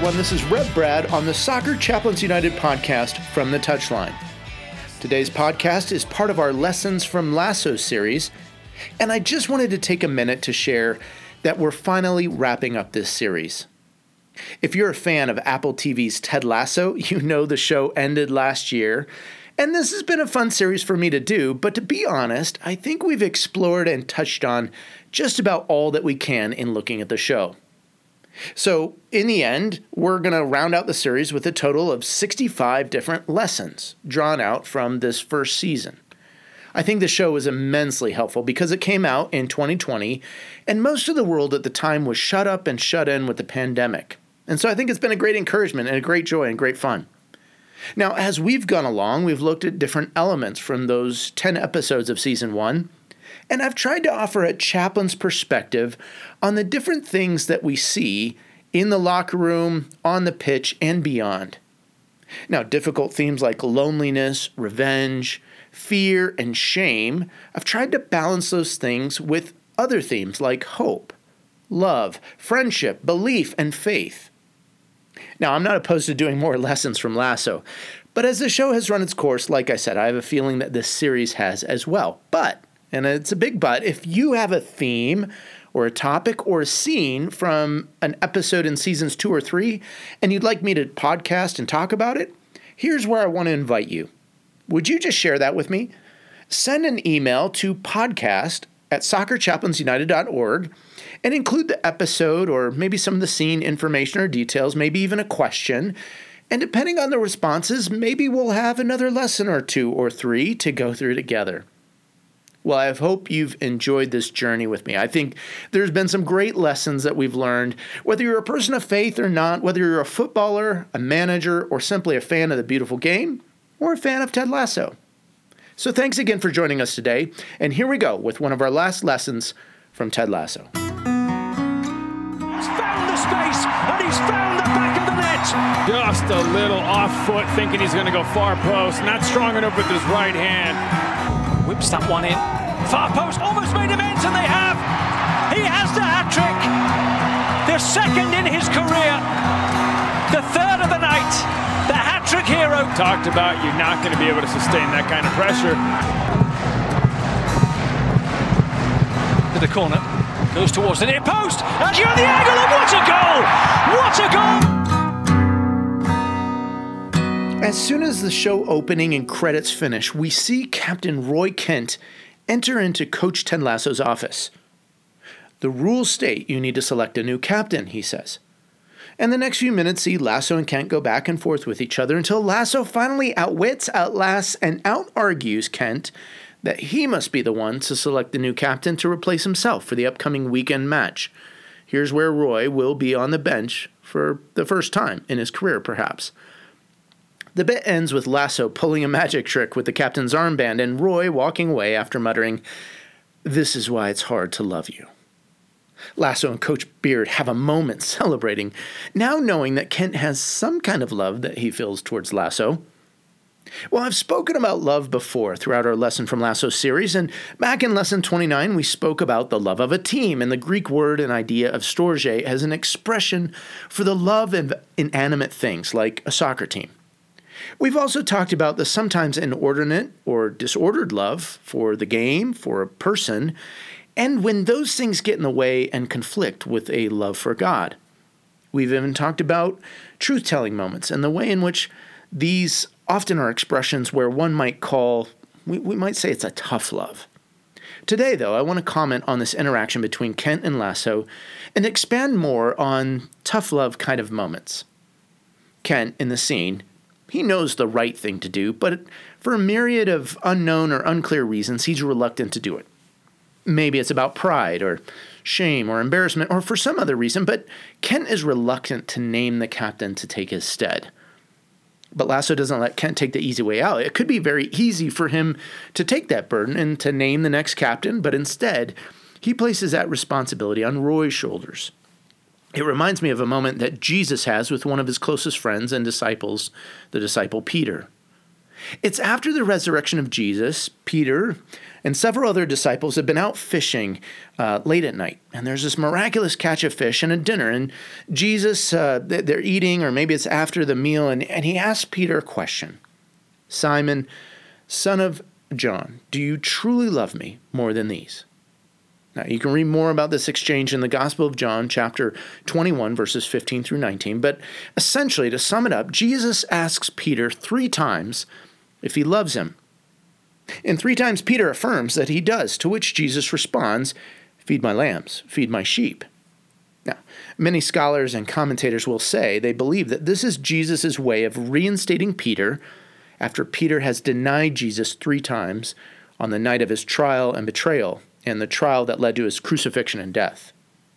everyone. This is Rev Brad on the Soccer Chaplains United podcast from the Touchline. Today's podcast is part of our Lessons from Lasso series, and I just wanted to take a minute to share that we're finally wrapping up this series. If you're a fan of Apple TV's Ted Lasso, you know the show ended last year, and this has been a fun series for me to do, but to be honest, I think we've explored and touched on just about all that we can in looking at the show. So, in the end, we're going to round out the series with a total of 65 different lessons drawn out from this first season. I think the show was immensely helpful because it came out in 2020, and most of the world at the time was shut up and shut in with the pandemic. And so I think it's been a great encouragement and a great joy and great fun. Now, as we've gone along, we've looked at different elements from those 10 episodes of Season 1, and I've tried to offer a chaplain's perspective on the different things that we see in the locker room, on the pitch, and beyond. Now, difficult themes like loneliness, revenge, fear, and shame, I've tried to balance those things with other themes like hope, love, friendship, belief, and faith. Now, I'm not opposed to doing more lessons from Lasso, but as the show has run its course, like I said, I have a feeling that this series has as well. But, and it's a big but, if you have a theme or a topic or a scene from an episode in seasons 2 or 3, and you'd like me to podcast and talk about it, here's where I want to invite you. Would you just share that with me? Send an email to podcast@soccerchaplainsunited.org and include the episode or maybe some of the scene information or details, maybe even a question. And depending on the responses, maybe we'll have another lesson or 2 or 3 to go through together. Well, I hope you've enjoyed this journey with me. I think there's been some great lessons that we've learned, whether you're a person of faith or not, whether you're a footballer, a manager, or simply a fan of the beautiful game, or a fan of Ted Lasso. So thanks again for joining us today, and here we go with one of our last lessons from Ted Lasso. He's found the space, and he's found the back of the net. Just a little off foot, thinking he's going to go far post. Not strong enough with his right hand. Whips that one in. Far post, almost made him ends, and they have. He has the hat-trick. The second in his career. The third of the night. The hat-trick hero. Talked about you're not going to be able to sustain that kind of pressure. To the corner. Goes towards the near post. And you're the angle, and what a goal! What a goal! As soon as the show opening and credits finish, we see Captain Roy Kent enter into Coach Ted Lasso's office. The rules state you need to select a new captain, he says. And the next few minutes see Lasso and Kent go back and forth with each other until Lasso finally outwits, outlasts, and out-argues Kent that he must be the one to select the new captain to replace himself for the upcoming weekend match. Here's where Roy will be on the bench for the first time in his career, perhaps. The bit ends with Lasso pulling a magic trick with the captain's armband and Roy walking away after muttering, "This is why it's hard to love you." Lasso and Coach Beard have a moment celebrating, now knowing that Kent has some kind of love that he feels towards Lasso. Well, I've spoken about love before throughout our Lesson from Lasso series, and back in Lesson 29, we spoke about the love of a team and the Greek word and idea of storge as an expression for the love of inanimate things like a soccer team. We've also talked about the sometimes inordinate or disordered love for the game, for a person, and when those things get in the way and conflict with a love for God. We've even talked about truth-telling moments and the way in which these often are expressions where one might call, we might say it's a tough love. Today, though, I want to comment on this interaction between Kent and Lasso and expand more on tough love kind of moments. Kent, in the scene, he knows the right thing to do, but for a myriad of unknown or unclear reasons, he's reluctant to do it. Maybe it's about pride or shame or embarrassment or for some other reason, but Kent is reluctant to name the captain to take his stead. But Lasso doesn't let Kent take the easy way out. It could be very easy for him to take that burden and to name the next captain, but instead, he places that responsibility on Roy's shoulders. It reminds me of a moment that Jesus has with one of his closest friends and disciples, the disciple Peter. It's after the resurrection of Jesus, Peter and several other disciples have been out fishing late at night. And there's this miraculous catch of fish and a dinner. And Jesus, they're eating, or maybe it's after the meal, and he asks Peter a question. Simon, son of John, do you truly love me more than these? Now, you can read more about this exchange in the Gospel of John, chapter 21, verses 15 through 19. But essentially, to sum it up, Jesus asks Peter 3 times if he loves him. And 3 times Peter affirms that he does, to which Jesus responds, feed my lambs, feed my sheep. Now, many scholars and commentators will say they believe that this is Jesus' way of reinstating Peter after Peter has denied Jesus 3 times on the night of his trial and betrayal, and the trial that led to his crucifixion and death.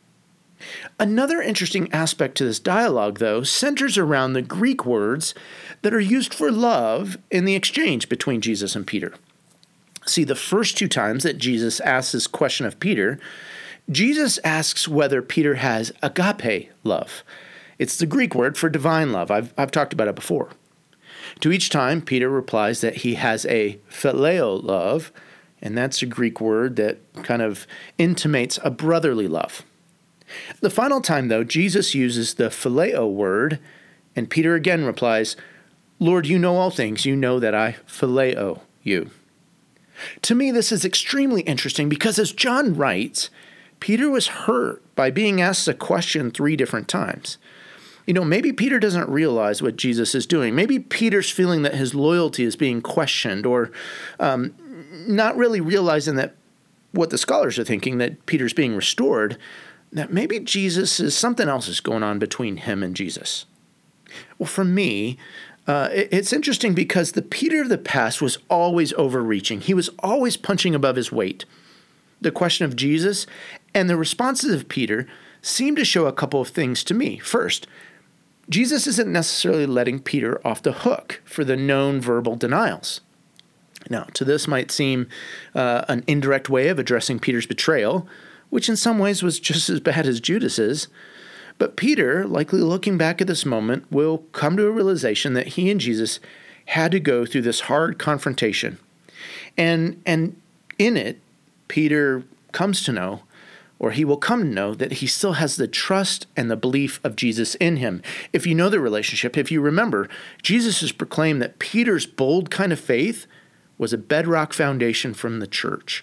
Another interesting aspect to this dialogue, though, centers around the Greek words that are used for love in the exchange between Jesus and Peter. See, the first 2 times that Jesus asks this question of Peter, Jesus asks whether Peter has agape love. It's the Greek word for divine love. I've talked about it before. To each time, Peter replies that he has a phileo love, and that's a Greek word that kind of intimates a brotherly love. The final time, though, Jesus uses the phileo word, and Peter again replies, Lord, you know all things. You know that I phileo you. To me, this is extremely interesting because as John writes, Peter was hurt by being asked a question 3 different times. Maybe Peter doesn't realize what Jesus is doing. Maybe Peter's feeling that his loyalty is being questioned, or not really realizing that what the scholars are thinking, that Peter's being restored, that maybe something else is going on between him and Jesus. Well, for me, it's interesting because the Peter of the past was always overreaching. He was always punching above his weight. The question of Jesus and the responses of Peter seem to show a couple of things to me. First, Jesus isn't necessarily letting Peter off the hook for the known verbal denials. Now, to this might seem an indirect way of addressing Peter's betrayal, which in some ways was just as bad as Judas's. But Peter, likely looking back at this moment, will come to a realization that he and Jesus had to go through this hard confrontation. And in it, Peter comes to know, or he will come to know, that he still has the trust and the belief of Jesus in him. If you know the relationship, if you remember, Jesus has proclaimed that Peter's bold kind of faith was a bedrock foundation for the church.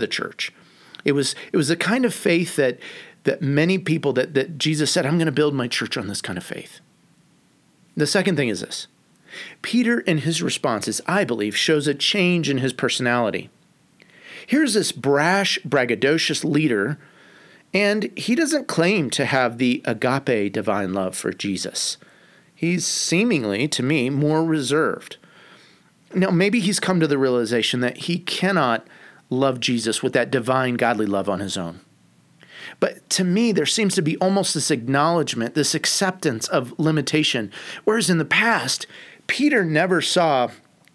It was the kind of faith that many people, that Jesus said, I'm going to build my church on this kind of faith. The second thing is this. Peter, in his responses, I believe, shows a change in his personality. Here's this brash, braggadocious leader, and he doesn't claim to have the agape divine love for Jesus. He's seemingly, to me, more reserved. Now, maybe he's come to the realization that he cannot love Jesus with that divine, godly love on his own. But to me, there seems to be almost this acknowledgement, this acceptance of limitation. Whereas in the past, Peter never saw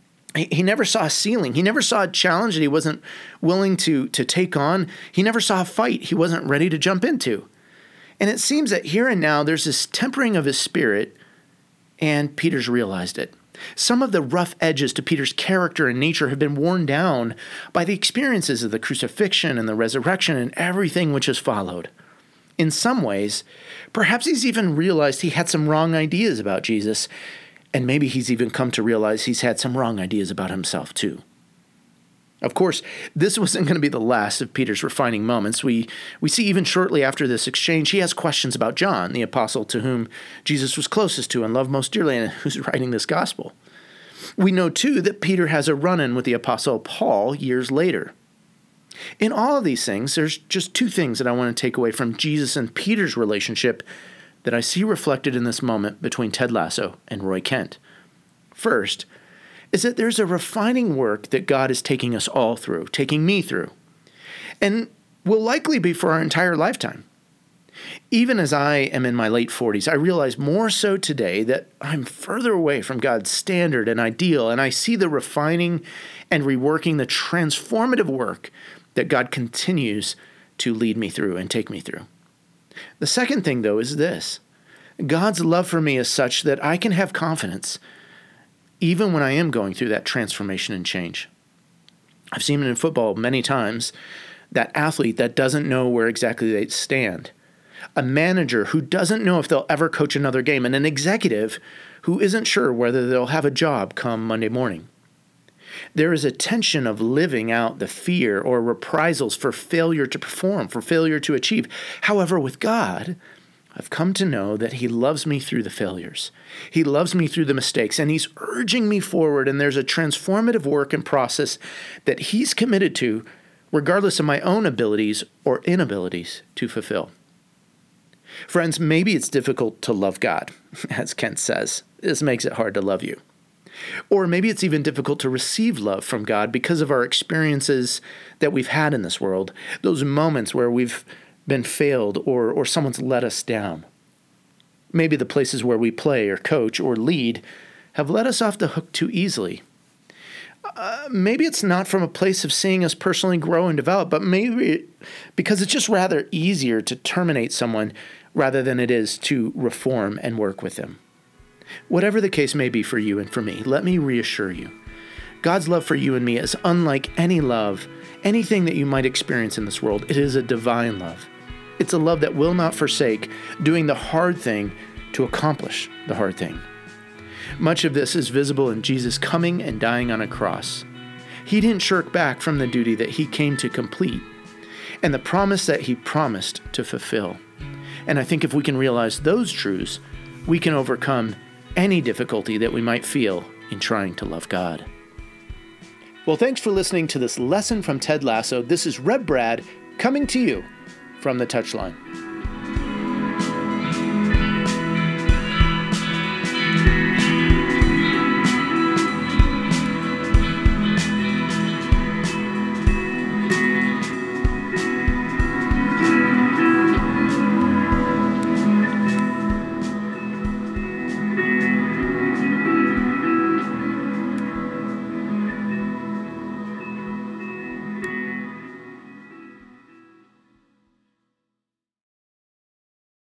a ceiling. He never saw a challenge that he wasn't willing to take on. He never saw a fight he wasn't ready to jump into. And it seems that here and now, there's this tempering of his spirit, and Peter's realized it. Some of the rough edges to Peter's character and nature have been worn down by the experiences of the crucifixion and the resurrection and everything which has followed. In some ways, perhaps he's even realized he had some wrong ideas about Jesus, and maybe he's even come to realize he's had some wrong ideas about himself too. Of course, this wasn't going to be the last of Peter's refining moments. We see even shortly after this exchange, he has questions about John, the apostle to whom Jesus was closest to and loved most dearly, and who's writing this gospel. We know, too, that Peter has a run-in with the apostle Paul years later. In all of these things, there's just 2 things that I want to take away from Jesus and Peter's relationship that I see reflected in this moment between Ted Lasso and Roy Kent. First, is that there's a refining work that God is taking us all through, taking me through, and will likely be for our entire lifetime. Even as I am in my late 40s, I realize more so today that I'm further away from God's standard and ideal, and I see the refining and reworking, the transformative work that God continues to lead me through and take me through. The second thing, though, is this. God's love for me is such that I can have confidence even when I am going through that transformation and change. I've seen it in football many times, that athlete that doesn't know where exactly they stand, a manager who doesn't know if they'll ever coach another game, and an executive who isn't sure whether they'll have a job come Monday morning. There is a tension of living out the fear or reprisals for failure to perform, for failure to achieve. However, with God, I've come to know that He loves me through the failures. He loves me through the mistakes, and He's urging me forward, and there's a transformative work and process that He's committed to, regardless of my own abilities or inabilities to fulfill. Friends, maybe it's difficult to love God, as Kent says. This makes it hard to love you. Or maybe it's even difficult to receive love from God because of our experiences that we've had in this world, those moments where we've been failed or someone's let us down. Maybe the places where we play or coach or lead have let us off the hook too easily. Maybe it's not from a place of seeing us personally grow and develop, but maybe because it's just rather easier to terminate someone rather than it is to reform and work with them. Whatever the case may be for you and for me, let me reassure you. God's love for you and me is unlike any love, anything that you might experience in this world. It is a divine love. It's a love that will not forsake doing the hard thing to accomplish the hard thing. Much of this is visible in Jesus coming and dying on a cross. He didn't shirk back from the duty that He came to complete and the promise that He promised to fulfill. And I think if we can realize those truths, we can overcome any difficulty that we might feel in trying to love God. Well, thanks for listening to this lesson from Ted Lasso. This is Reb Brad coming to you from the Touchline.